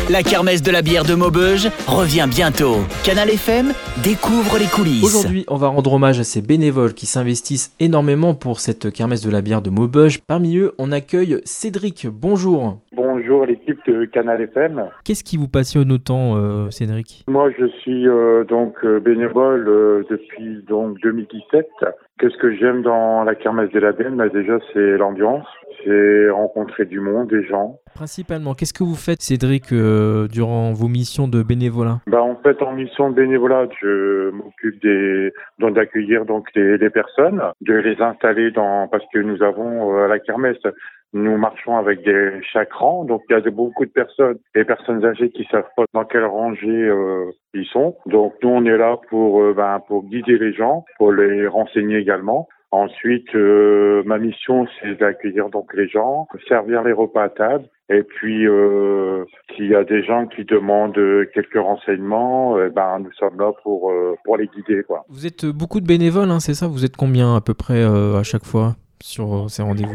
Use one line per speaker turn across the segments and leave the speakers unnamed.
La kermesse de la bière de Maubeuge revient bientôt. Canal FM découvre les coulisses.
Aujourd'hui, on va rendre hommage à ces bénévoles qui s'investissent énormément pour cette kermesse de la bière de Maubeuge. Parmi eux, on accueille Cédric. Bonjour.
Bonjour l'équipe de Canal FM.
Qu'est-ce qui vous passionne autant, Cédric ?
Moi, je suis bénévole depuis 2017. Qu'est-ce que j'aime dans la kermesse de la bière ? Déjà, c'est l'ambiance, c'est rencontrer du monde, des gens.
Principalement, qu'est-ce que vous faites, Cédric, durant vos missions de bénévolat ?
En fait, en mission de bénévolat, je m'occupe d'accueillir les personnes, de les installer parce que nous avons à la kermesse. Nous marchons avec des chakrans, donc il y a beaucoup de personnes, les personnes âgées qui savent pas dans quelle rangée ils sont. Donc nous on est là pour guider les gens, pour les renseigner également. Ensuite, ma mission c'est d'accueillir les gens, servir les repas à table. Et puis, s'il y a des gens qui demandent quelques renseignements, nous sommes là pour les guider, quoi.
Vous êtes beaucoup de bénévoles, hein, c'est ça ? Vous êtes combien à peu près à chaque fois sur ces rendez-vous ?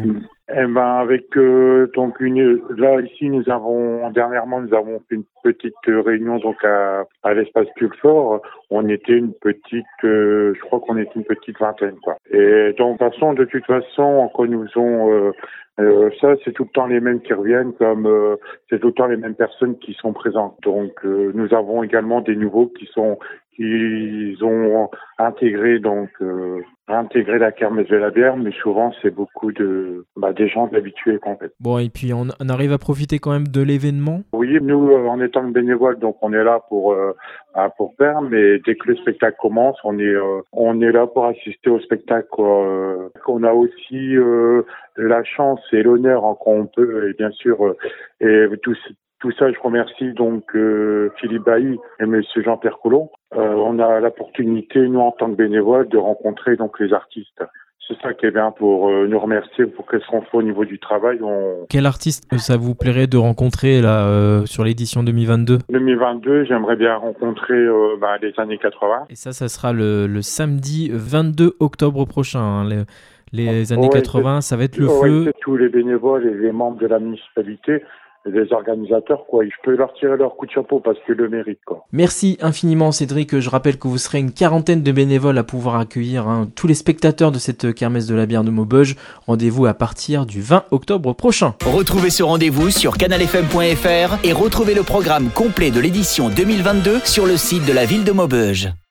Ici nous avons fait une petite réunion à l'espace Culfort. On était je crois qu'on était une petite vingtaine, quoi. Et de toute façon, quand nous ont ça, c'est tout le temps les mêmes qui reviennent, c'est tout le temps les mêmes personnes qui sont présentes. Donc nous avons également des nouveaux qui ont intégré la kermesse de la bière, mais souvent c'est beaucoup des gens habitués en fait.
Bon, et puis on arrive à profiter quand même de l'événement ?
Oui, nous en étant bénévoles, donc on est là pour faire, mais dès que le spectacle commence, on est là pour assister au spectacle, quoi. On a aussi la chance et l'honneur quand on peut, et bien sûr, et tout ça, je remercie Philippe Bailly et monsieur Jean-Pierre Coulon. On a l'opportunité, nous en tant que bénévoles, de rencontrer les artistes. C'est ça qui est bien pour nous remercier pour qu'est-ce qu'on fait au niveau du travail.
Quel artiste ça vous plairait de rencontrer là sur l'édition 2022 ?
2022, j'aimerais bien rencontrer les années 80.
Et ça sera le samedi 22 octobre prochain. Hein. Les années 80, ça va être le feu.
C'est tous les bénévoles et les membres de la municipalité. Les organisateurs, quoi. Je peux leur tirer leur coup de chapeau parce qu'ils le méritent, quoi.
Merci infiniment, Cédric. Je rappelle que vous serez une quarantaine de bénévoles à pouvoir accueillir tous les spectateurs de cette kermesse de la bière de Maubeuge. Rendez-vous à partir du 20 octobre prochain.
Retrouvez ce rendez-vous sur canalfm.fr et retrouvez le programme complet de l'édition 2022 sur le site de la ville de Maubeuge.